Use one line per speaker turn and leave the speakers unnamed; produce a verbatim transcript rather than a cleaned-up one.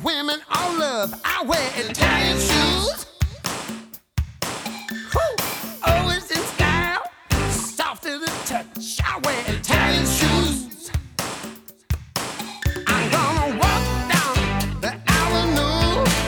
women all love. I wear Italian shoes. Whew. Always in style, soft to the touch. I wear